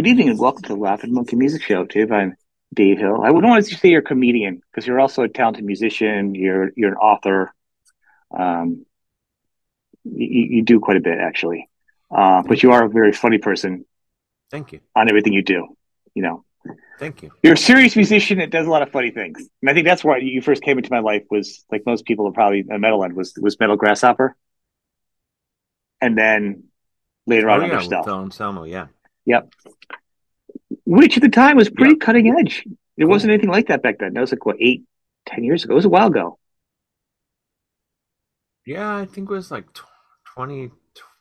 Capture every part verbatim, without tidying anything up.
evening and welcome to the Laughing Monkey Music Show, Dave. I'm Dave Hill. I wouldn't want to say you're a comedian because you're also a talented musician. You're you're an author. Um, you, you do quite a bit actually, uh, but Thank you you. are a very funny person Thank you. on everything you do. You know, Thank you. you're a serious musician that does a lot of funny things, and I think that's why you first came into my life. Was like most people are probably a metal end was was Metal Grasshopper, and then later Oh on other yeah, with stuff. Phil Anselmo. Yeah. Yep, which at the time was Yeah. pretty cutting edge. There wasn't Cool. anything like that back then. That was like what eight, ten years ago. It was a while ago. Yeah, I think it was like tw- twenty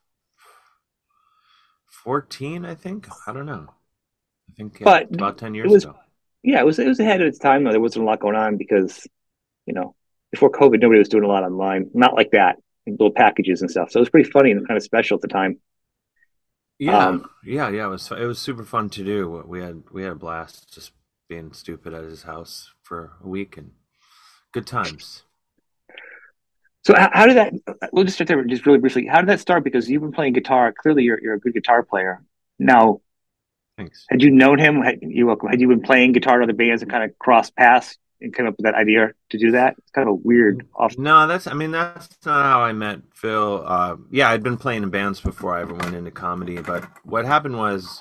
fourteen, I think. I don't know. I think, yeah, But about ten it years was, ago. yeah, it was it was ahead of its time though. There wasn't a lot going on because you know before COVID, nobody was doing a lot online. Not like that, little packages and stuff. So it was pretty funny and kind of special at the time. Yeah. Um, Yeah, yeah, it was it was super fun to do. We had we had a blast just being stupid at his house for a week and good times. so how, how did that? We'll just start there just really briefly. How did that start? Because you've been playing guitar. Clearly, you're you're a good guitar player. Now, Thanks. had you known him? Had you welcome? Had you been playing guitar in other bands and kind of crossed paths and came up with that idea to do that? It's kind of a weird off. No, that's I mean that's not how I met Phil. Uh, yeah, I'd been playing in bands before I ever went into comedy, but what happened was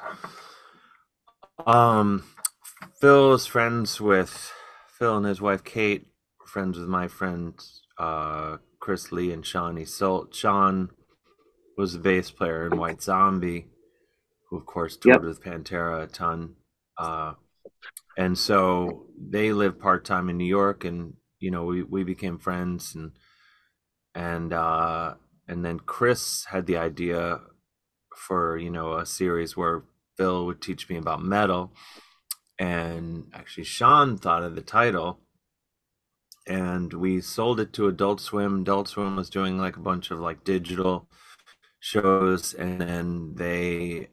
um Phil is friends with Phil and his wife Kate, friends with my friends uh Chris Lee and Shawnee Salt. Sean was the bass player in White Zombie, who of course toured Yep. with Pantera a ton. Uh and so they live part time in New York, and you know we we became friends, and and uh, and then Chris had the idea for you know a series where Phil would teach me about metal, and actually Sean thought of the title, and we sold it to Adult Swim. Adult Swim was doing like a bunch of like digital shows, and then they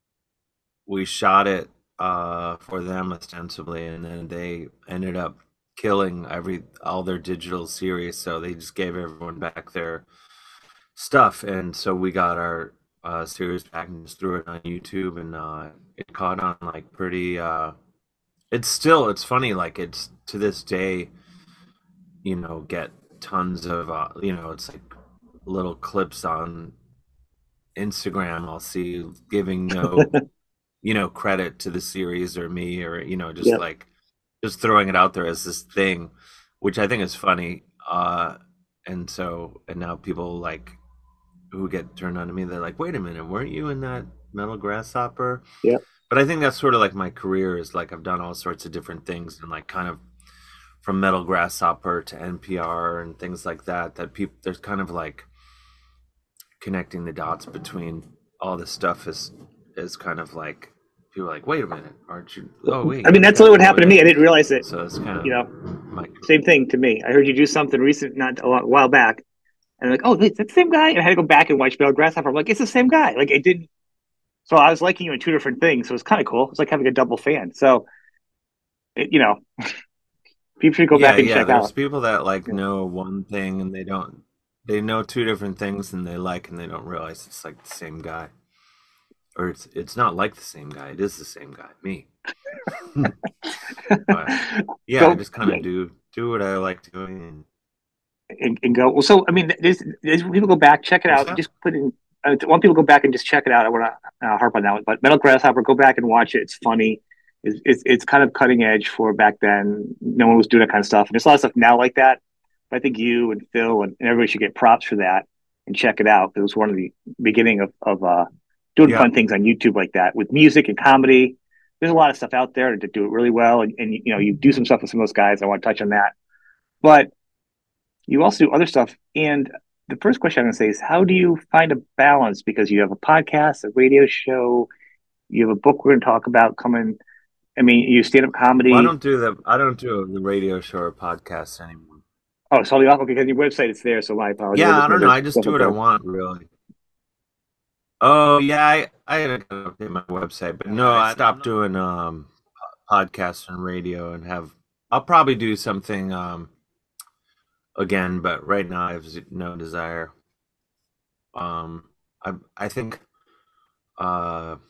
we shot it uh, for them ostensibly, and then they ended up killing every all their digital series, so they just gave everyone back their stuff, and so we got our uh, series back and just threw it on YouTube, and uh, it caught on like pretty. Uh, it's still it's funny, like it's to this day, you know, get tons of uh, you know, it's like little clips on Instagram. I'll see giving no you know credit to the series or me or you know just Yep. like just throwing it out there as this thing, which I think is funny. Uh, and so and now people like who get turned on to me, they're like, wait a minute, weren't you in that Metal Grasshopper? Yep. But I think that's sort of like my career is like I've done all sorts of different things and like kind of from Metal Grasshopper to N P R and things like that. That people there's kind of like connecting the dots between all this stuff is is kind of like people are like, wait a minute, aren't you? Oh wait, I you're mean, the that's guy what from happened to whatever. me. I didn't realize it. So it's kind You know, of my same thing to me. I heard you do something recent, not a, lot, a while back, and I'm like, oh, that's the same guy. And I had to go back and watch Bell Grasshopper. I'm like, it's the same guy. Like it didn't. So I was liking you in two different things. So it was kind of cool. It's like having a double fan. So it, you know, people should go yeah, back and yeah. check There's out. people that like Yeah. know one thing and they don't. They know two different things and they like and they don't realize it's like the same guy, or it's it's not like the same guy. It is the same guy, me. But yeah, I So just kind yeah, of do do what I like doing. And, and, and go. Well, so I mean, there's, there's people go back, check it what's out. that? Just put in. I want people to go back and just check it out. I want to uh, harp on that one, but Metal Grasshopper, go back and watch it. It's funny. It's, it's it's kind of cutting edge for back then. No one was doing that kind of stuff. And there's a lot of stuff now like that. But I think you and Phil and, and everybody should get props for that and check it out. It was one of the beginning of of uh, doing Yeah, fun things on YouTube like that with music and comedy. There's a lot of stuff out there to do it really well, and, and you know you do some stuff with some of those guys. I want to touch on that, but you also do other stuff. And the first question I'm going to say is, how do you find a balance? Because you have a podcast, a radio show, you have a book we're going to talk about coming. I mean, you stand up well, I comedy. don't do the I don't do the radio show or podcast anymore. Oh, so okay, because your website is there. So my apologies. I Yeah, just I know don't know. there's I just stuff do up what I there. want, really. Oh yeah, I I had to update my website, but no, I stopped doing um podcasts and radio and have. I'll probably do something um again, but right now I have z- no desire. Um, I I think uh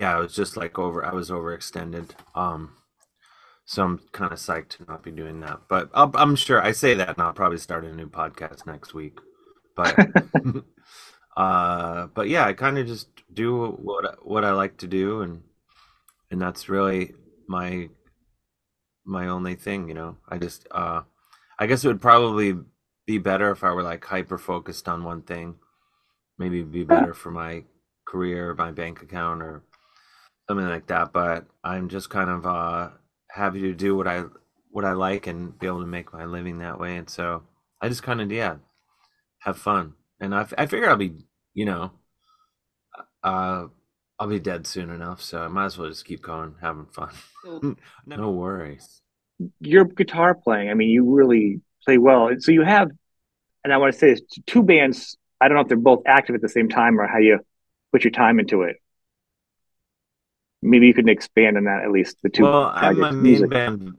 yeah, I was just like over. I was overextended. Um, so I'm kind of psyched to not be doing that. But I'll, I'm sure I say that, and I'll probably start a new podcast next week. But uh, but yeah, I kind of just do what what I like to do, and and that's really my my only thing. You know, I just uh, I guess it would probably be better if I were like hyper focused on one thing. Maybe it'd be better for my career, my bank account, or something like that. But I'm just kind of uh, happy to do what I what I like and be able to make my living that way. And so I just kind of yeah have fun. And I I figure I'll be you know uh I'll be dead soon enough, so I might as well just keep going, having fun. So No worries. your guitar playing, I mean, you really play well. And so you have, and I want to say this, two bands. I don't know if they're both active at the same time or how you put your time into it. Maybe you can expand on that at least, the two Well, I'm my projects, main music. band.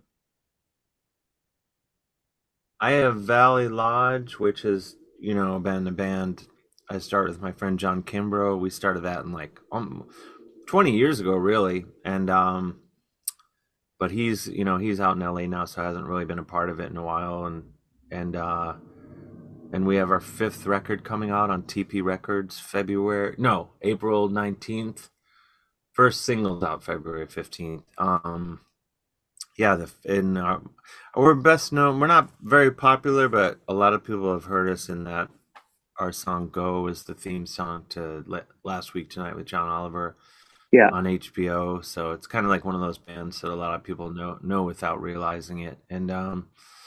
I have Valley Lodge, which is, you know, been a band I started with my friend John Kimbrough. We started that in like um, twenty years ago, really. And, um, but he's, you know, he's out in L A now, so hasn't really been a part of it in a while. And, and, uh, and we have our fifth record coming out on T P Records, February, no, April nineteenth. First single's out February fifteenth. Um, yeah, the in uh, we're best known. We're not very popular, but a lot of people have heard us in that. Our song "Go" is the theme song to Le- Last Week Tonight with John Oliver Yeah. on H B O. So it's kind of like one of those bands that a lot of people know know without realizing it. And um,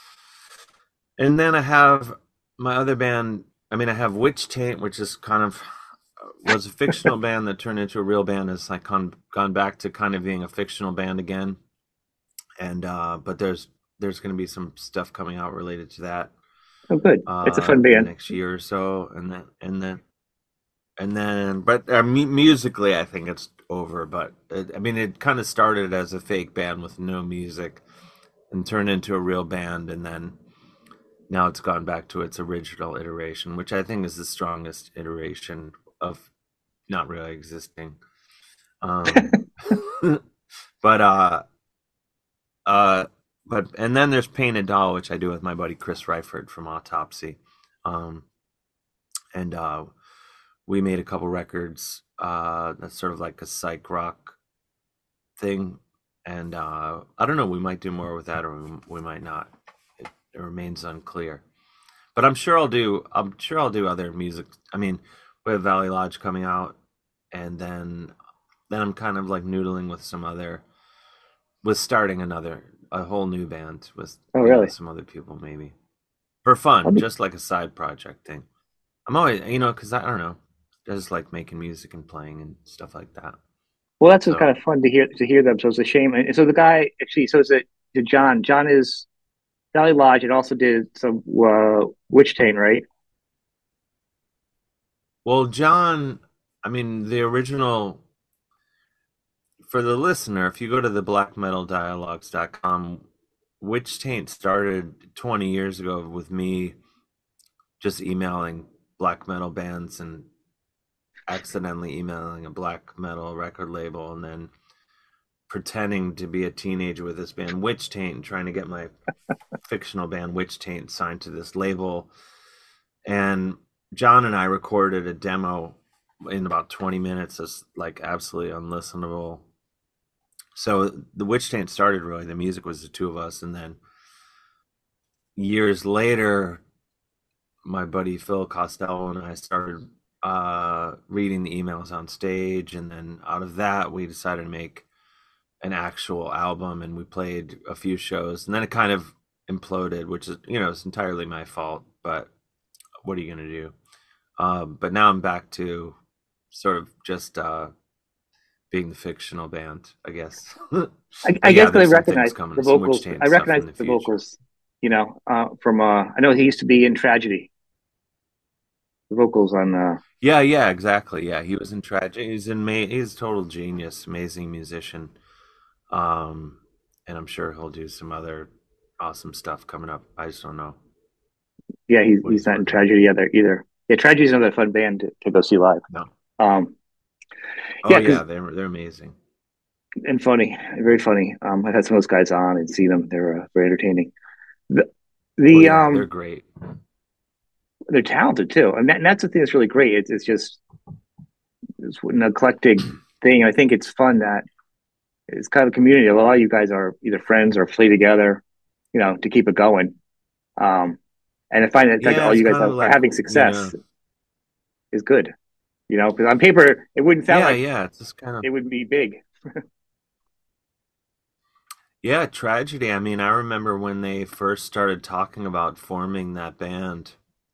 and then I have my other band. I mean, I have Witch Taint, which is kind of was a fictional band that turned into a real band. Has like gone gone back to kind of being a fictional band again. And uh, but there's there's going to be some stuff coming out related to that Oh, good. It's a uh, fun in the band. next year or so, and then and then and then, but uh, mu- musically, I think it's over. But it, I mean, it kind of started as a fake band with no music, and turned into a real band, and then now it's gone back to its original iteration, which I think is the strongest iteration of not really existing. Um, but uh, Uh, but and then there's Painted Doll, which I do with my buddy Chris Ryford from Autopsy, um, and uh, we made a couple records. Uh, that's sort of like a psych rock thing, and uh, I don't know. We might do more with that, or we, we might not. It, it remains unclear. But I'm sure I'll do. I'm sure I'll do other music. I mean, we have Valley Lodge coming out, and then then I'm kind of like noodling with some other with starting another a whole new band with Oh, you know really? with some other people maybe for I'll fun, be, just like a side project thing. I'm always you know because I, I don't know, I just like making music and playing and stuff like that. well, that's just kind So of fun to hear to hear them. So it's a shame. And so the guy actually, so is it did John? John is Valley Lodge and also did some uh, Witch Taint, right? well, John, I mean the original for the listener, if you go to the black metal dialogues dot com, Witch Taint started twenty years ago with me just emailing black metal bands and accidentally emailing a black metal record label and then pretending to be a teenager with this band Witch Taint and trying to get my fictional band Witch Taint signed to this label. And John and I recorded a demo in about twenty minutes that's like absolutely unlistenable. So the Witch Taint started really, the music was the two of us. And then years later, my buddy Phil Costello and I started uh, reading the emails on stage. And then out of that, we decided to make an actual album and we played a few shows and then it kind of imploded, which is, you know, it's entirely my fault, but what are you going to do? Um, but now I'm back to sort of just uh, being the fictional band, I guess. I, But I yeah, guess I there's some recognize things coming, the some Witch vocals. I Taint stuff recognize in the the future. vocals, you know, uh, from uh, I know he used to be in Tragedy. The vocals on uh, Yeah, yeah, exactly. Yeah, he was in Tragic. He's in May. He's a total genius, amazing musician. Um, and I'm sure he'll do some other awesome stuff coming up. I just don't know yeah, he's what he's he's not in working on. Tragedy either either. Yeah, Tragedy's another fun band to, to go see live. No. Um, Oh Yeah, because yeah, they're they're amazing. and funny, very funny. Um, I've had some of those guys on and seen them. They're uh, very entertaining. The, Oh the yeah, they're um, great. they're talented too, and, that, and that's the thing that's really great. It's it's just it's an eclectic thing. I think it's fun that it's kind of a community. A lot of you guys are either friends or play together, you know, to keep it going. Um, and I find that the fact that Yeah, all it's you guys kind are, of are like, having you know, success is good. You know, because on paper it wouldn't sound yeah, like yeah, it's just kind of it would be big. yeah, tragedy. I mean, I remember when they first started talking about forming that band,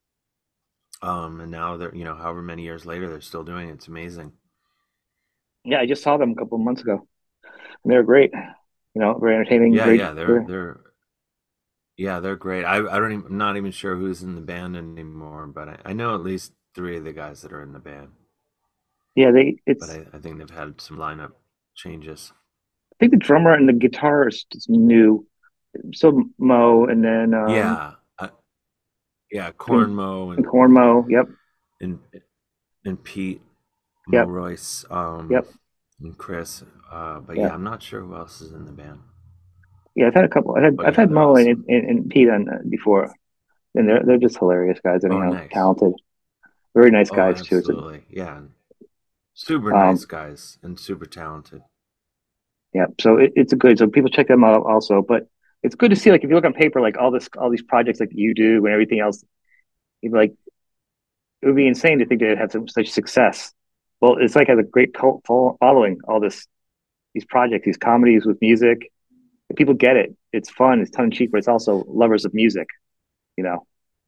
um, and now they're, you know, however many years later, they're still doing it. It's amazing. Yeah, I just saw them a couple of months ago, and they're great. You know, very entertaining. Yeah, Great. yeah, they're Very, they're yeah, they're great. I I don't even, I'm not even sure who's in the band anymore, but I, I know at least three of the guys that are in the band. yeah, they. But It's I, I think they've had some lineup changes. I think the drummer and the guitarist is new. So Mo, and then um, Yeah, uh, yeah, and, Cornmo and and Corn Mo. Yep, and and Pete, Mo yep, Royce, um, yep. and Chris. Uh, but Yeah, yeah, I'm not sure who else is in the band. yeah. I've had a couple. I've had But I've yeah, had they're Mo and, awesome. and, and Pete on uh, before, and they're they're just hilarious guys. Oh, Anyhow, nice. talented, very nice Oh, guys too. So, absolutely. Yeah, super um, nice guys and super talented. yeah. So it, it's a good. So people check them out also. But it's good to see like if you look on paper, like all this all these projects like you do and everything else. You'd be like it would be insane to think that it had some, such success. Well, it's like has a great cult following. All this these projects, these comedies with music. People get it. It's fun. It's tongue in cheek, but it's also lovers of music. You know.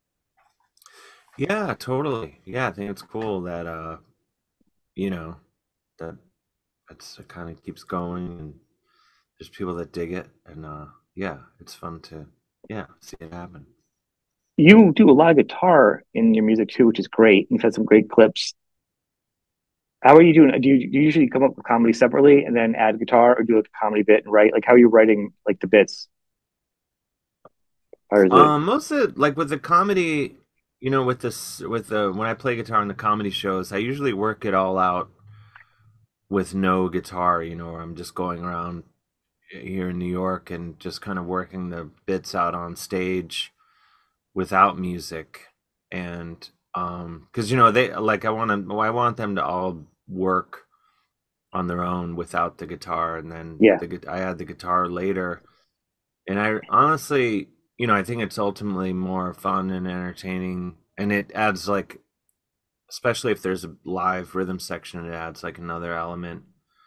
Yeah, totally. Yeah, I think it's cool that uh, you know, that it's it kind of keeps going and there's people that dig it and uh yeah, it's fun to yeah, see it happen. You do a lot of guitar in your music too, which is great. You've had some great clips. How are you doing? Do you, do you usually come up with comedy separately and then add guitar, or do a comedy bit and write? Like, how are you writing like the bits, or is it Um, most of like with the comedy, you know, with this with the when I play guitar in the comedy shows, I usually work it all out with no guitar, you know, or I'm just going around here in New York and just kind of working the bits out on stage without music. And um because you know they like I want to I want them to all work on their own without the guitar, and then yeah, the gu- I add the guitar later. And I honestly, you know, I think it's ultimately more fun and entertaining, and it adds like, especially if there's a live rhythm section, it adds like another element.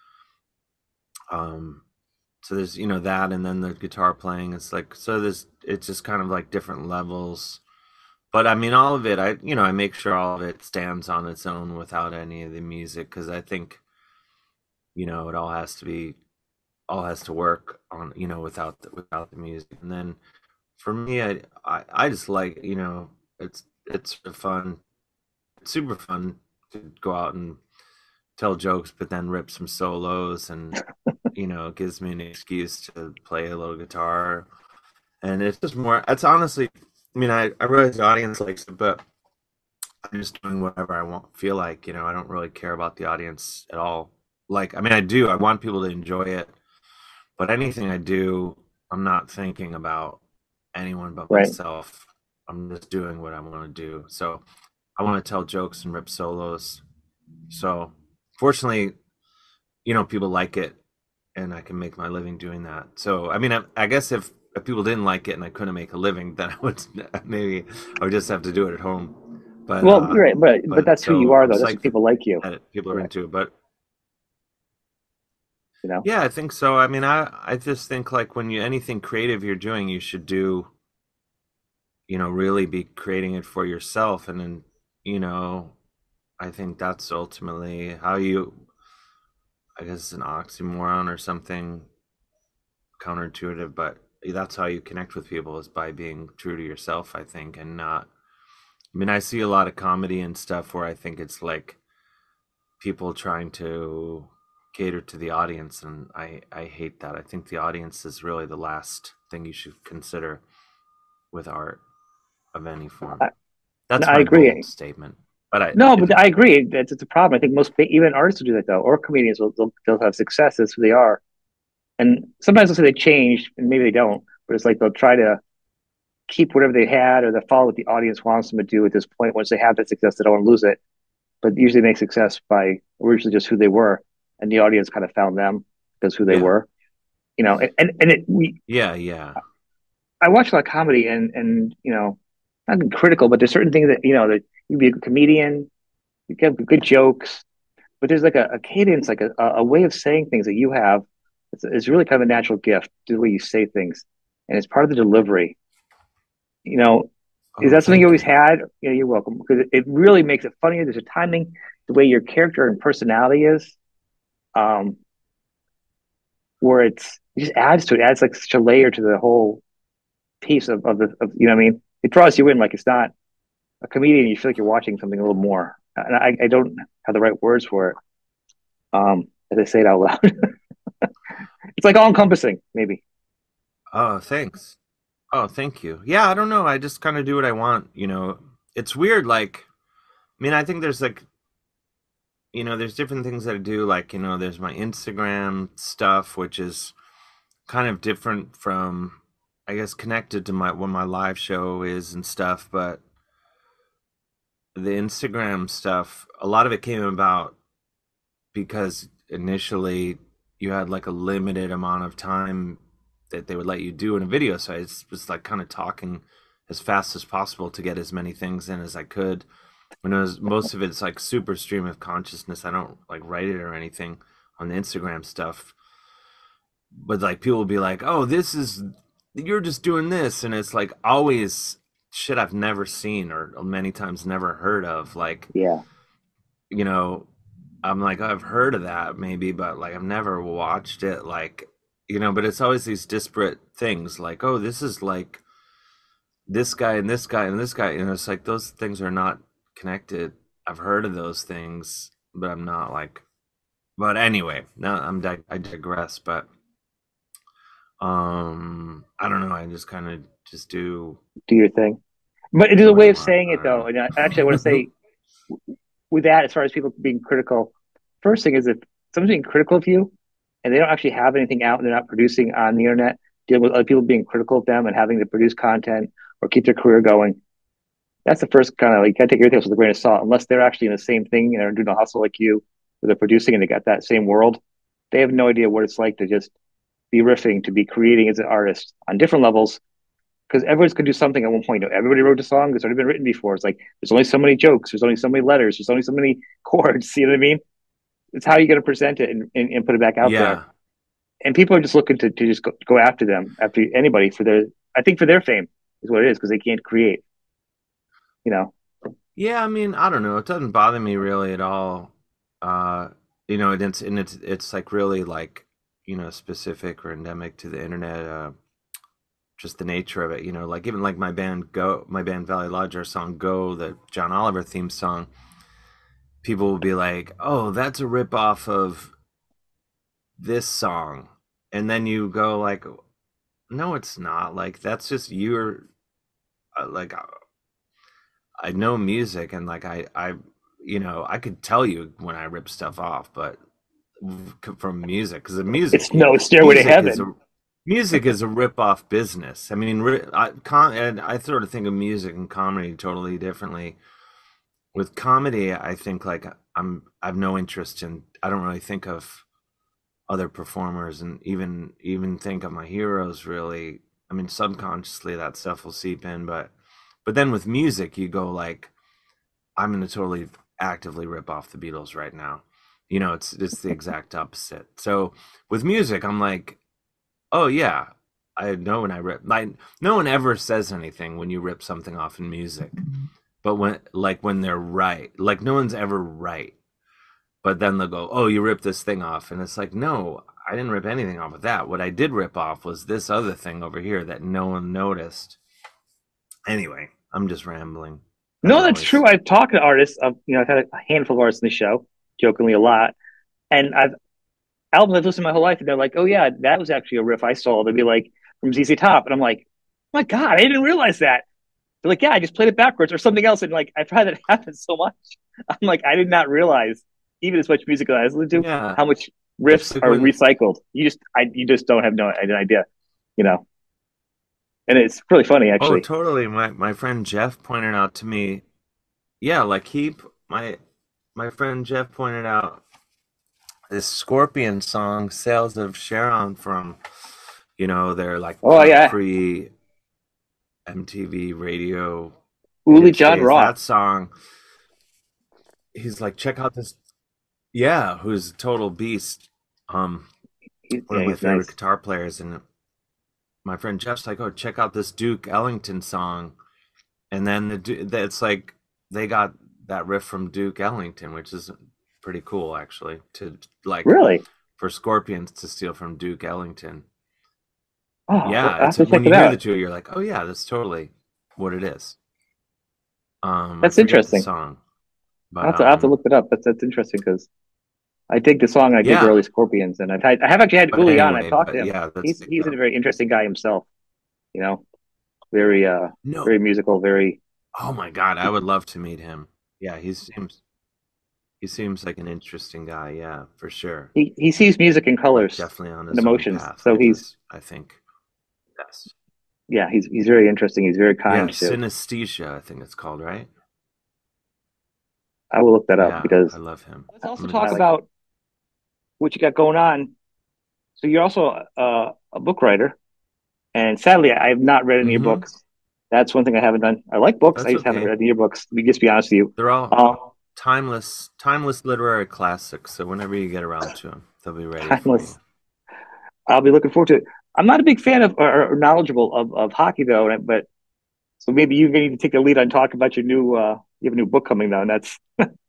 Um, so there's you know that, and then the guitar playing. It's like so there's it's just kind of like different levels. But I mean, all of it, I you know, I make sure all of it stands on its own without any of the music because I think you know it all has to be all has to work on you know without the, without the music. And then for me, I, I I just like you know it's it's fun, it's super fun to go out and tell jokes, but then rip some solos, and you know it gives me an excuse to play a little guitar, and it's just more. It's honestly, I mean, I I realize the audience likes it, but I'm just doing whatever I want feel like. You know, I don't really care about the audience at all. Like, I mean, I do. I want people to enjoy it, but anything I do, I'm not thinking about anyone but right. myself. I'm just doing what I want to do. So I want to tell jokes and rip solos. So fortunately, you know, people like it and I can make my living doing that. So, I mean, I, I guess if, if people didn't like it and I couldn't make a living, then I would maybe I would just have to do it at home. But, Well, uh, you're right, but but but that's who you so are, I'm though. That's what psyched that, people like you. that people are Yeah, into it. But you know. yeah, I think so. I mean, I, I just think like when you, anything creative you're doing, you should do you know, really be creating it for yourself. And then, you know, I think that's ultimately how you, I guess it's an oxymoron or something counterintuitive, but that's how you connect with people is by being true to yourself, I think, and not, I mean, I see a lot of comedy and stuff where I think it's like people trying to cater to the audience. And I, I hate that. I think the audience is really the last thing you should consider with art of any form. I, no, That's I my bold agree. statement. But I, No, it, but I agree. That's it's a problem. I think most even artists will do that though, or comedians will they'll, they'll have success. That's who they are. And sometimes they'll say they change, and maybe they don't. But it's like they'll try to keep whatever they had, or they'll follow what the audience wants them to do at this point. Once they have that success, they don't want to lose it. But usually, they make success by originally just who they were, and the audience kind of found them because who they yeah, were. You know, and and, and it, we yeah, yeah. I watch a lot of comedy, and and you know, not being critical, but there's certain things that you know that you be a comedian, you get good jokes, but there's like a, a cadence, like a, a way of saying things that you have. It's, it's really kind of a natural gift to the way you say things, and it's part of the delivery. You know, is Oh, that something you thank always you. had? Yeah, you're welcome. Because it, it really makes it funnier. There's a timing, the way your character and personality is, um, where it's it just adds to it. Adds like such a layer to the whole piece of, of the of, you know what I mean? It draws you in like it's not a comedian. You feel like you're watching something a little more. And I, I don't have the right words for it. Um, as I say it out loud, it's like all encompassing, maybe. Oh, thanks. Oh, thank you. Yeah, I don't know. I just kind of do what I want. You know, it's weird. Like, I mean, I think there's like, you know, there's different things that I do. Like, you know, there's my Instagram stuff, which is kind of different from, I guess, connected to my what my live show is and stuff. But the Instagram stuff, a lot of it came about because initially you had like a limited amount of time that they would let you do in a video. So I was like kind of talking as fast as possible to get as many things in as I could. When it was most of it's like super stream of consciousness. I don't like write it or anything on the Instagram stuff. But like people will be like, "Oh, this is you're just doing this," and it's like always shit I've never seen or many times never heard of. Like, Yeah, you know, I'm like, I've heard of that maybe, but like I've never watched it. Like, you know, but it's always these disparate things. Like, oh, this is like this guy and this guy and this guy. And it's like those things are not connected. I've heard of those things, but I'm not like. But anyway, no, I'm dig- I digress. But um, I don't know. I just kind of just do do your thing. But it is a do what I way of want. saying I it, don't though. And I, actually, I want to know. say with that, as far as people being critical, first thing is if someone's being critical of you and they don't actually have anything out and they're not producing on the internet, deal with other people being critical of them and having to produce content or keep their career going. That's the first kind of like, you gotta take everything with a grain of salt, unless they're actually in the same thing and they're doing a hustle like you, where they're producing and they got that same world. They have no idea what it's like to just be riffing, to be creating as an artist on different levels. Because everyone's going to do something at one point. Everybody wrote a song that's already been written before. It's like there's only so many jokes, there's only so many letters, there's only so many chords. You know what I mean? It's how you're going to present it and, and, and put it back out there. Yeah. And people are just looking to, to just go, go after them, after anybody for their, I think for their fame is what it is because they can't create. You know, Yeah, I mean, I don't know. It doesn't bother me really at all. Uh, you know, and it's and it's it's like really like, you know, specific or endemic to the internet, uh, just the nature of it, you know, like even like my band Go, my band Valley Lodge, our song Go, the John Oliver theme song, people will be like, "Oh, that's a rip off of this song." And then you go like, "No, it's not. Like that's just you're uh, like I know music and like I I you know I could tell you when I rip stuff off, but from music because the it's music no stairway to music is heaven. a music is a rip off business. I mean, I con and I sort of think of music and comedy totally differently. With comedy, I think like I'm I've no interest in. I don't really think of other performers and even even think of my heroes really. I mean, subconsciously that stuff will seep in, but but then with music, you go like, I'm gonna totally actively rip off the Beatles right now. You know, it's it's the exact opposite. So with music, I'm like, oh yeah, I know when I rip. Like no one ever says anything when you rip something off in music, but when like when they're right, like no one's ever right. But then they'll go, oh, you ripped this thing off, and it's like, no, I didn't rip anything off of that. What I did rip off was this other thing over here that no one noticed. Anyway, I'm just rambling as No, that's true. always. I've talked to artists. Of, you know, I've had a handful of artists in the show, jokingly a lot, and I've albums I've listened to my whole life, and they're like, "Oh yeah, that was actually a riff I saw." They'd be like from Z Z Top, and I'm like, "My God, I didn't realize that." They're like, yeah, I just played it backwards or something else. And like, I've had it happen so much. I'm like, I did not realize, even as much music that I listen to, Yeah, how much it's riffs like are when recycled. You just, I, you just don't have no an idea, you know. And it's really funny, oh actually. totally. My my friend Jeff pointed out to me, yeah, like he my my friend Jeff pointed out this Scorpion song, "Sales of Sharon" from you know their like Oh kind of yeah, pre M T V radio Uli hits John days. Roth. That song, he's like, check out this. Yeah, who's a total beast. Um, He, one of yeah, my he's favorite nice. guitar players, and my friend Jeff's like, oh, check out this Duke Ellington song, and then the Du- the- it's like they got that riff from Duke Ellington, which is pretty cool actually. To like Really? for Scorpions to steal from Duke Ellington. Oh, Yeah, I have it's to check when you it hear the out. two, you're like, oh yeah, that's totally what it is. Um, I That's forget the interesting. song, I but have to, I have to um, look it up. That's that's interesting because I dig the song. I dig yeah. early Scorpions, and I've had, I have actually had But Uli on. I've anyway, talked to but him. yeah, that's He's he's a uh, very interesting guy himself. You know, very uh, no. very musical. Very Oh my God, I would love to meet him. Yeah, he seems he seems like an interesting guy. Yeah, for sure. he he sees music in Like colors definitely on and his own emotions. path, So which he's is, I think, best. yeah, he's he's very interesting. He's very Yeah, kind too. synesthesia, I think it's called, right? I will look that up Yeah, I because love him. let's also I'm gonna. talk s- about what you got going on. So you're also uh, a book writer, and sadly, I have not read any of your Mhm. books. That's one thing I haven't done. I like books. I That's just haven't okay. read any of your books. To be just be honest with you. They're all Uh, timeless, timeless literary classics. So whenever you get around to them, they'll be ready for you. timeless. I'll be looking forward to it. I'm not a big fan of or, or knowledgeable of, of hockey though, but so maybe you need to take the lead on talking about your new. Uh, you have a new book coming down. That's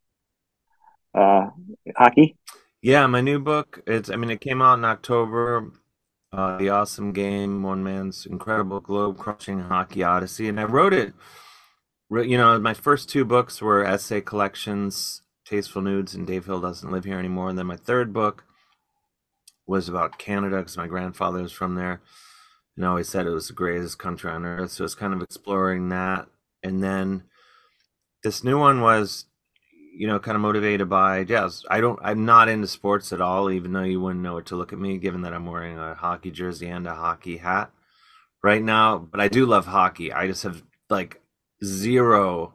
uh, hockey. Yeah, my new book. It's. I mean, it came out in October. Uh, the Awesome Game, One Man's Incredible Globe-Crushing Hockey Odyssey, and I wrote it. You know, my first two books were essay collections, Tasteful Nudes and Dave Hill Doesn't Live Here Anymore, and then my third book was about Canada because my grandfather was from there, and I always said it was the greatest country on earth. So it's kind of exploring that, and then this new one was you know, kind of motivated by yes. I don't. I'm not into sports at all, even though you wouldn't know it to look at me, given that I'm wearing a hockey jersey and a hockey hat right now. But I do love hockey. I just have like zero,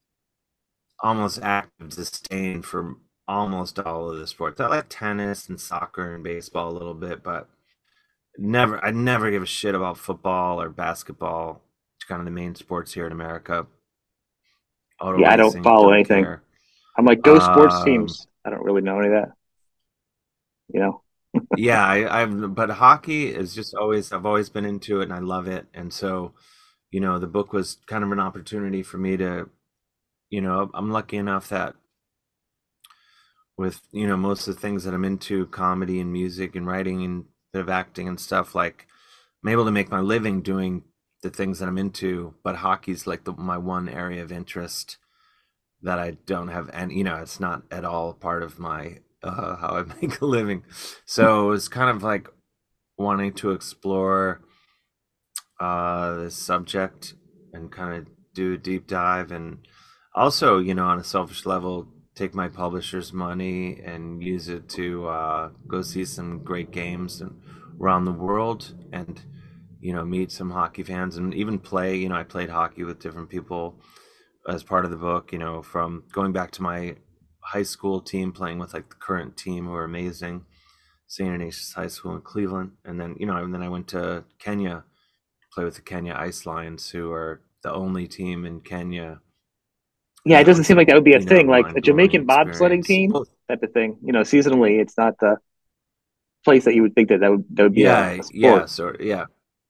almost active disdain for almost all of the sports. I like tennis and soccer and baseball a little bit, but never. I never give a shit about football or basketball. It's kind of the main sports here in America. Auto Yeah, I don't racing, follow don't anything. care. I'm like those sports Um, teams. I don't really know any of that. You know. Yeah, I, I've but hockey is just always I've always been into it and I love it. And so, you know, the book was kind of an opportunity for me to, you know, I'm lucky enough that with, you know, most of the things that I'm into, comedy and music and writing and bit of acting and stuff, like I'm able to make my living doing the things that I'm into, but hockey's like the, my one area of interest that I don't have any, you know, it's not at all part of my uh, how I make a living. So it's kind of like wanting to explore uh, this subject and kind of do a deep dive, and also, you know, on a selfish level, take my publisher's money and use it to uh, go see some great games and around the world, and you know, meet some hockey fans and even play. You know, I played hockey with different people as part of the book. You know, from going back to my high school team, playing with like the current team who are amazing, Saint Ignatius High School in Cleveland, and then you know, and then I went to Kenya, play with the Kenya Ice Lions, who are the only team in Kenya. Yeah, You it know, doesn't it's seem a like that would be a you know thing. Like mind a blowing Jamaican bobsledding experience. team Both, type of thing. You know, seasonally, it's not the place that you would think that that would that would be a, yeah, a yeah, sport. so yeah,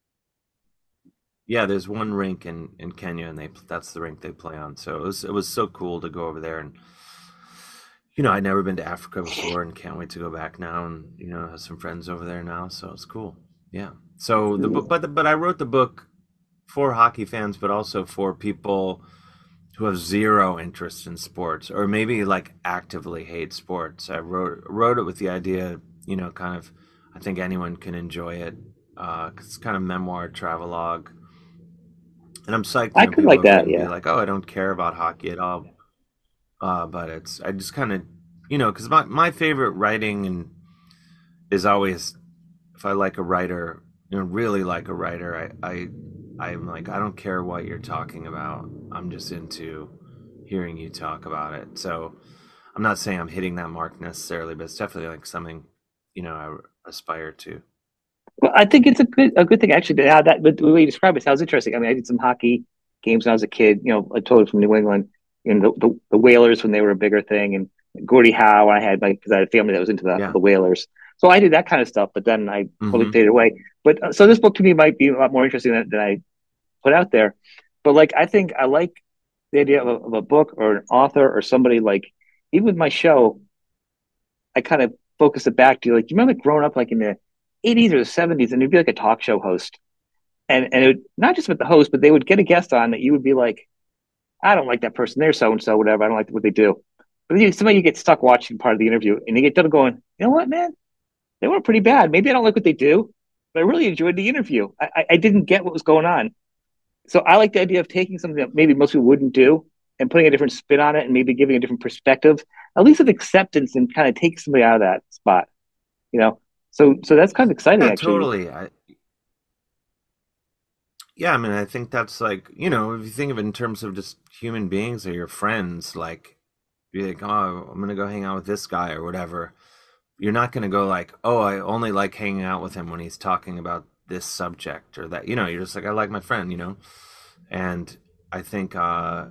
yeah. There's one rink in in Kenya, and they that's the rink they play on. So it was it was so cool to go over there, and you know, I'd never been to Africa before, and can't wait to go back now, and you know, have some friends over there now. So it's cool. Yeah. So the book, but the, but I wrote the book for hockey fans, but also for people who have zero interest in sports or maybe like actively hate sports. I wrote wrote it with the idea, you know, kind of I think anyone can enjoy it. Uh, 'cause it's kind of memoir travelogue, And I'm psyched, you I know, could people like have that. written be Yeah. like, "Oh, I don't care about hockey at all." Uh, but it's I just kind of, you know, because my my favorite writing and is always if I like a writer, you know, really like a writer, I I I'm like I don't care what you're talking about. I'm just into hearing you talk about it. So I'm not saying I'm hitting that mark necessarily, but it's definitely like something, you know, I aspire to. Well, I think it's a good a good thing actually to have that. But the way you describe it sounds interesting. I mean, I did some hockey games when I was a kid. You know, I totally from New England. You know, the, the, the Whalers when they were a bigger thing, and Gordie Howe. I had like because I had a family that was into the Yeah. the Whalers, so I did that kind of stuff. But then I totally Mm-hmm. faded away. But uh, so this book to me might be a lot more interesting than, than I put out there. But like, I think I like the idea of a, of a book or an author or somebody like even with my show. I kind of focus it back to like, you remember growing up like in the eighties or the seventies, and you'd be like a talk show host, and and it would, not just with the host, but they would get a guest on that you would be like, I don't like that person. They're so and so, whatever. I don't like what they do. But then you, somebody you get stuck watching part of the interview, and you get done going, you know what, man, they were pretty bad. Maybe I don't like what they do, but I really enjoyed the interview. I, I, I didn't get what was going on, so I like the idea of taking something that maybe most people wouldn't do and putting a different spin on it, and maybe giving a different perspective, at least of acceptance, and kind of take somebody out of that spot. You know, so so that's kind of exciting Yeah, actually. totally. I, yeah, I mean, I think that's like, you know, if you think of it in terms of just human beings or your friends, like, be like, oh, I'm gonna go hang out with this guy or whatever. You're not gonna go like, oh, I only like hanging out with him when he's talking about this subject or that. You know, you're just like, I like my friend, you know. And I think, uh,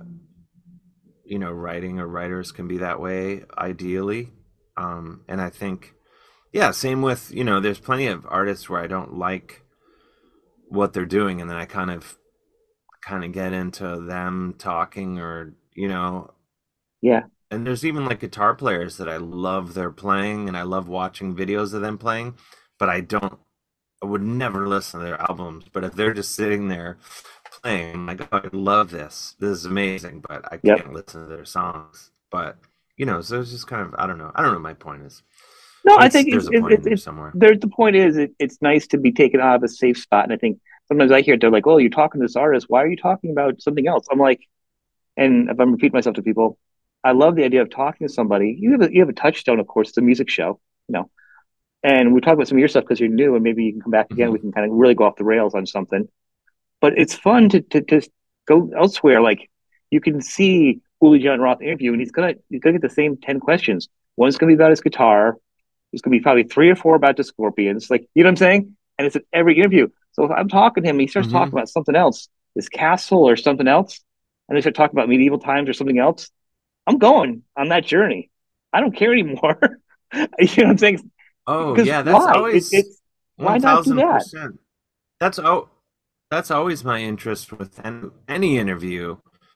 you know, writing or writers can be that way ideally. Um, and I think, yeah, same with, you know, there's plenty of artists where I don't like what they're doing, and then I kind of kind of get into them talking or you know Yeah, and there's even like guitar players that I love their playing and I love watching videos of them playing, but I don't I would never listen to their albums. But if they're just sitting there playing, I'm like, oh, I love this. This is amazing, but I yep. can't listen to their songs. But you know, so it's just kind of I don't know. I don't know what my point is. No, But I it's think it's there's a it, point it, in there it, somewhere. there's the point is it, it's nice to be taken out of a safe spot, and I think sometimes I hear it, they're like, "Oh, you're talking to this artist. Why are you talking about something else?" I'm like, and if I'm repeating myself to people, I love the idea of talking to somebody. You have a, you have a touchstone, of course, it's a music show, you know, and we talk about some of your stuff because you're new, and maybe you can come back again. We Hmm. can kind of really go off the rails on something, but it's fun to to to go elsewhere. Like you can see Uli John Roth interview, and he's gonna he's gonna get the same ten questions. One's gonna be about his guitar. There's gonna be probably three or four about the Scorpions. Like you know what I'm saying? And it's at every interview. So if I'm talking to him, he starts Hmm. talking about something else, his castle or something else, and they start talking about medieval times or something else. I'm going on that journey. I don't care anymore. You know what I'm saying? Oh Because yeah, that's why? It, always it's why one not do thousand that? percent. That's oh that's always my interest with an- any interview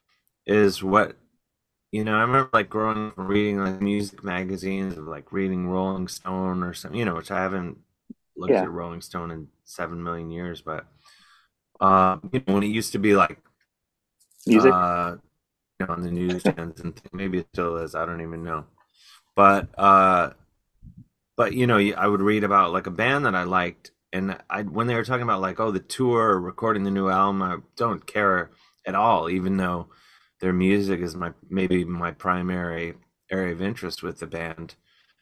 is what you know. I remember like growing up and reading like music magazines, or like reading Rolling Stone or something, you know, which I haven't looked Yeah, at Rolling Stone in seven million years, but uh, you know, when it used to be like music. uh, you know, on the newsstands and th- maybe it still is, I don't even know, but uh, but you know, I would read about like a band that I liked, and I when they were talking about like oh the tour or recording the new album, I don't care at all, even though their music is my maybe my primary area of interest with the band.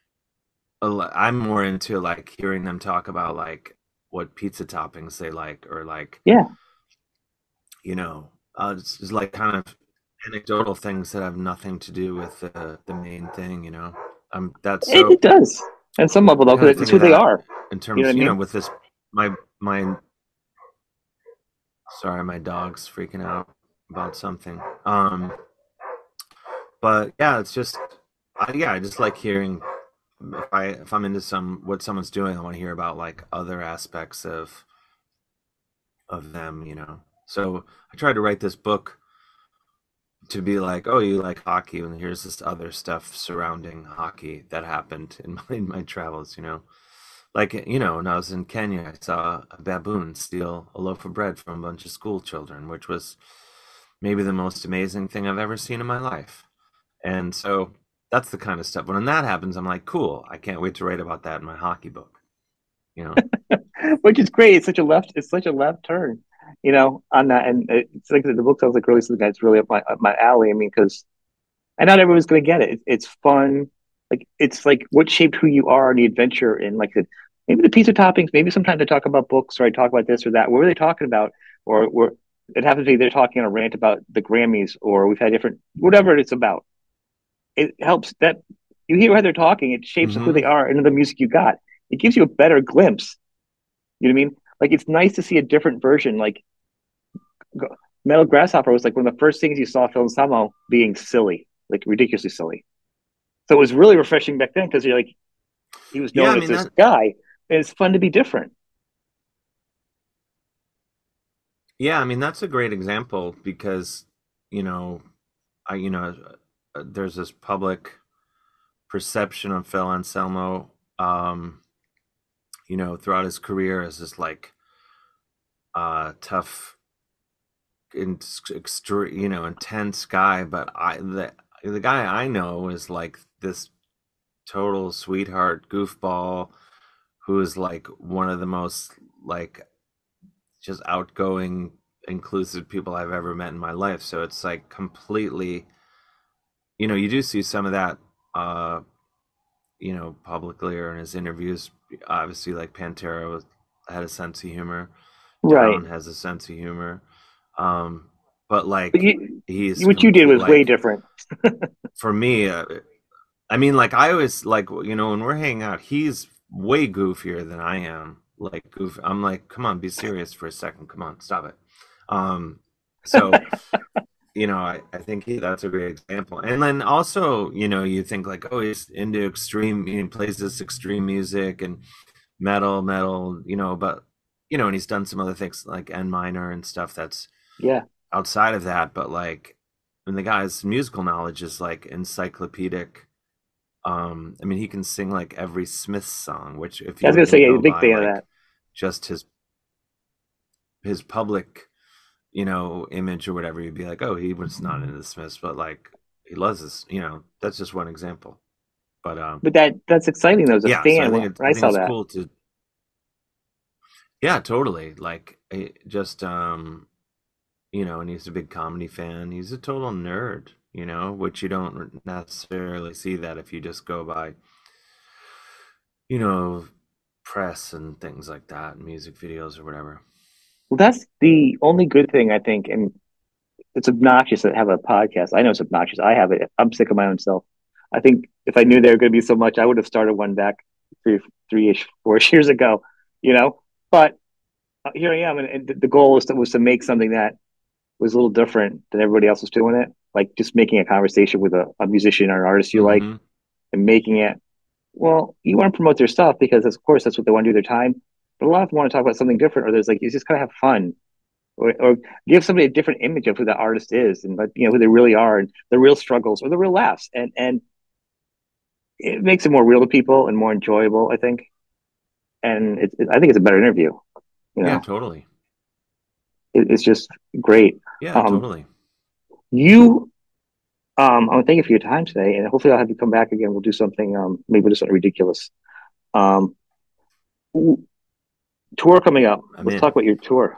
A lo- I'm more into like hearing them talk about like what pizza toppings they like, or like Yeah, you know, uh, it's just like kind of anecdotal things that have nothing to do with the the main thing. You know, um, that's it, so it does. And some level I though, kind because of it's think who of they that are. in You know what terms, I you know, mean? with this my my sorry, my dog's freaking out about something. Um, but yeah, it's just I, yeah, I just like hearing if I if I'm into some what someone's doing, I want to hear about like other aspects of of them, you know. So I tried to write this book to be like, oh, you like hockey, and here's this other stuff surrounding hockey that happened in my in my travels, you know. Like, you know, when I was in Kenya, I saw a baboon steal a loaf of bread from a bunch of school children, which was maybe the most amazing thing I've ever seen in my life. And so that's the kind of stuff. When that happens, I'm like, cool, I can't wait to write about that in my hockey book, you know? Which is great. It's such a left. It's such a left turn. you know, on that. And it's like the book sounds like really something that's really up my up my alley. I mean, because and not everyone's going to get it. it. It's fun. Like it's like what shaped who you are and the adventure in like the maybe the pizza toppings. Maybe sometimes I talk about books or I talk about this or that. What were they talking about? Or or it happens to be they're talking on a rant about the Grammys or we've had different whatever it's about. It helps that you hear how they're talking. It shapes who they Mm-hmm. are and the music you got. It gives you a better glimpse. You know what I mean? Like it's nice to see a different version. Like Metal Grasshopper was like one of the first things you saw Phil Anselmo being silly, like ridiculously silly. So it was really refreshing back then because you're like he was Yeah, known I as mean this that. guy, and it's fun to be different. Yeah, I mean that's a great example because you know, I you know, uh, there's this public perception of Phil Anselmo, um, you know, throughout his career as this like uh tough in extre- you know intense guy, but I the the guy I know is like this total sweetheart goofball who is like one of the most like just outgoing inclusive people I've ever met in my life. So it's like completely, you know, you do see some of that uh you know publicly or in his interviews. Obviously like Pantera was, had a sense of humor. Right. Down has a sense of humor. Um but But like you, he's what you did complete was way like different. for me, uh, I mean, like I always like you know when we're hanging out, he's way goofier than I am. Like goof, I'm like, come on, be serious for a second. Come on, stop it. Um, so you know, I, I think he, that's a great example. And then also, you know, you think like, oh, he's into extreme, he plays this extreme music and metal, metal, you know, but you know, and he's done some other things like N minor and stuff that's Yeah. outside of that. But like, when the guy's musical knowledge is like encyclopedic. Um, I mean, he can sing like every Smiths song, which if I was you were gonna going say to yeah, he's go a big by fan of like that. just his his public, you know, image or whatever, you'd be like, oh, he was not into the Smiths, but like he loves this, you know, that's just one example. But um, But that that's exciting though as a yeah, so I fan when, think it's when I I think saw it's that. cool to yeah, totally like it just um, you know, and he's a big comedy fan. He's a total nerd, you know, which you don't necessarily see that if you just go by you know, press and things like that, music videos or whatever. Well, that's the only good thing I think, and it's obnoxious to have a podcast. I know it's obnoxious. I have it. I'm sick of my own self. I think if I knew there were going to be so much, I would have started one back three, three-ish, four years ago. You know, but uh, here I am, and, and the goal was to was to make something that was a little different than everybody else was doing it. Like just making a conversation with a, a musician or an artist you like, Mm-hmm. and making it. Well, you want to promote their stuff because, of course, that's what they want to do their time. But a lot of them want to talk about something different, or there's like you just kind of have fun or, or give somebody a different image of who the artist is and you know who they really are and the real struggles or the real laughs and and it makes it more real to people and more enjoyable I think and it's it, I think it's a better interview you Yeah, know totally. it, it's just great Yeah, um totally. you um I want to thank you for your time today and hopefully I'll have you come back again we'll do something um maybe we'll do something ridiculous um tour coming up I'm let's in. talk about your tour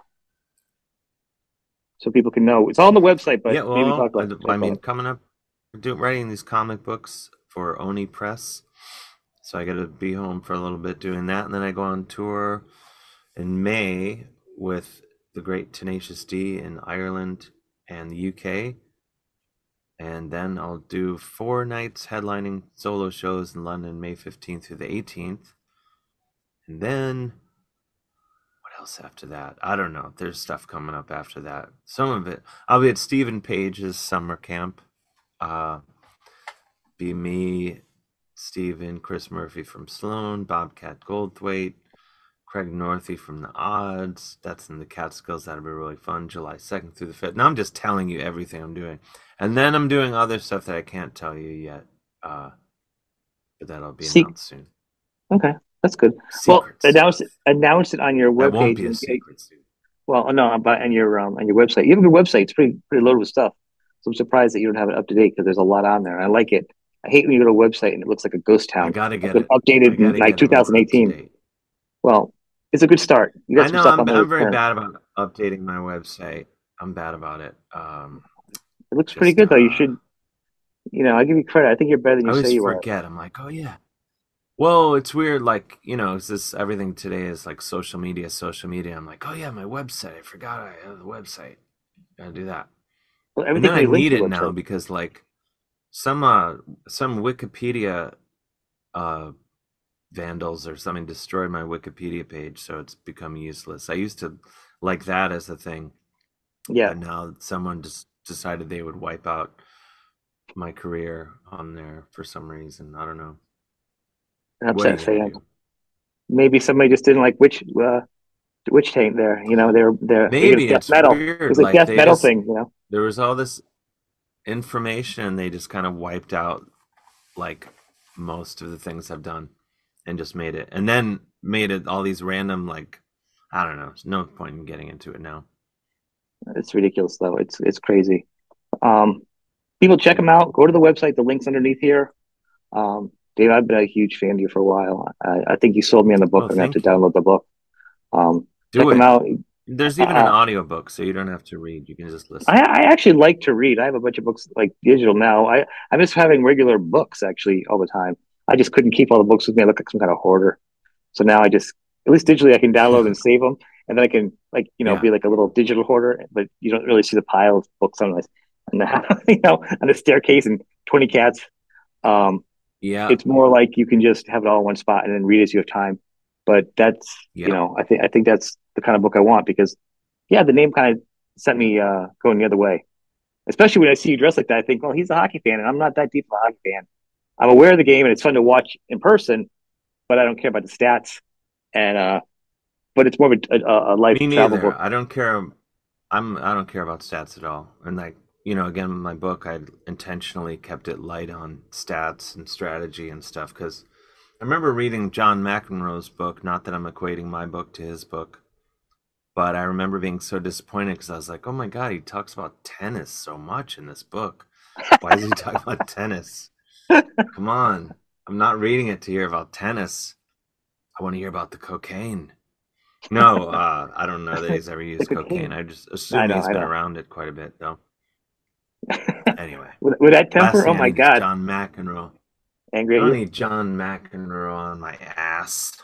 so people can know it's all on the website but Yeah, maybe well, talk about I talk mean, about coming up, doing writing these comic books for Oni Press, so I got to be home for a little bit doing that, and then I go on tour in May with the Great Tenacious D in Ireland and the U K, and then I'll do four nights headlining solo shows in London, May fifteenth through the eighteenth, and then what else after that? I don't know. There's stuff coming up after that. Some of it, I'll be at Stephen Page's summer camp. Uh, be me, Stephen, Chris Murphy from Sloan, Bobcat Goldthwait, Craig Northey from The Odds. That's in the Catskills. That'll be really fun. July second through the fifth. Now I'm just telling you everything I'm doing. And then I'm doing other stuff that I can't tell you yet. Uh, but that'll be see announced soon. okay that's good well Secrets. announce it announce it on your That won't webpage be a secret soon. well, no, but on your um, on your website, you have a good website. It's pretty pretty loaded with stuff. So I'm surprised that you don't have it up to date because there's a lot on there. I like it. I hate when you go to a website and it looks like a ghost I town. gotta It's get been it. I updated in gotta like get it more up to two thousand eighteen. date. Well, it's a good start. You got I some know stuff I'm on there I'm to very turn. bad about updating my website. I'm bad about it. Um, It looks pretty just good though. You uh, should, you know, I give you credit. I think you're better than I you say always you are. forget. I'm like, oh yeah. Well, it's weird. Like you know, it's this everything today is like social media, social media. I'm like, oh yeah, my website. I forgot I have the website. Gotta do that. Well, And everything then can I be linked need to it your now website. because like some uh some Wikipedia uh vandals or something destroyed my Wikipedia page, so it's become useless. I used to like that as a thing, Yeah, and now someone just decided they would wipe out my career on there for some reason. I don't know. an What are upset you gonna fan. do? Maybe somebody just didn't like which uh, which tank there. You know, they're they're Maybe against death it's metal. weird. It's a Like death they metal just thing. You know, there was all this information and they just kind of wiped out like most of the things I've done and just made it and then made it all these random like I don't know. There's no point in getting into it now. it's ridiculous though. It's it's crazy. Um, People check them out. Go to the website. The link's underneath here. Um, Dave, I've been a huge fan of you for a while. I, I think you sold me on the book. Oh, I'm gonna have to thank you. download the book. Um, Check Do them it. out. There's even an Uh, audiobook, so you don't have to read. You can just I, listen. I actually like to read. I have a bunch of books like digital now. I I miss having regular books actually all the time. I just couldn't keep all the books with me. I look like some kind of hoarder. So now I just, at least digitally, I can download and save them, and then I can like you know Yeah. be like a little digital hoarder. But you don't really see the pile of books on the, on the you know on the staircase and twenty cats. Um, Yeah. it's more like you can just have it all in one spot and then read as you have time. But that's you Yep. know I think I think that's the kind of book I want because yeah, the name kind of sent me uh, going the other way. Especially when I see you dressed like that, I think, oh, he's a hockey fan, and I'm not that deep of a hockey fan. I'm aware of the game, and it's fun to watch in person, but I don't care about the stats. And uh, but it's more of a, a, a life Me travel neither. book. I don't care. I'm. I don't care about stats at all. And like you know, again, my book, I intentionally kept it light on stats and strategy and stuff because I remember reading John McEnroe's book. Not that I'm equating my book to his book, but I remember being so disappointed because I was like, oh my god, he talks about tennis so much in this book. Why is he talking about tennis? Come on. I'm not reading it to hear about tennis. I want to hear about the cocaine. No, uh, I don't know that he's ever The used cocaine. cocaine. I just I assume know, he's I been know. around it quite a bit, though. Anyway, with, with that last temper, oh thing I my need is god, John McEnroe. angry I at don't you. need John McEnroe on my ass.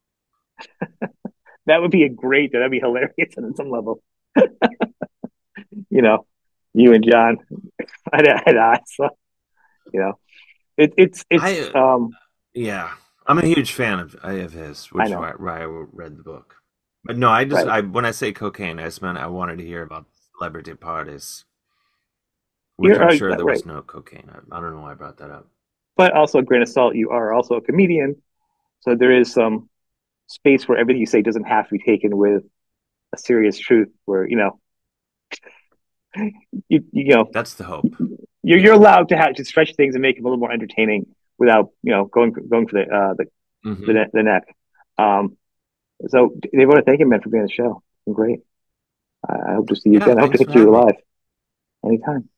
That would be a great. That'd be hilarious on some level. You know, you and John at, at odds. So, you know, it, it's it's I, um. yeah, I'm a huge fan of of his, I which is know, why, why I read the book. But no, I just right? I when I say cocaine, I just meant I wanted to hear about celebrity parties, which You're I'm uh, sure there right, was no cocaine. I, I don't know why I brought that up. but also a grain of salt. You are also a comedian, so there is some space where everything you say doesn't have to be taken with a serious truth. Where you know, you you know, That's the hope. you're you're Yeah. allowed to have to stretch things and make them a little more entertaining without you know going going for the uh, the the, Hmm. ne- the neck. Um, so they want to thank you, man, for being on the show. It's been great. I I hope to see you Yeah. again. I hope to Thanks for hit you having me. live anytime.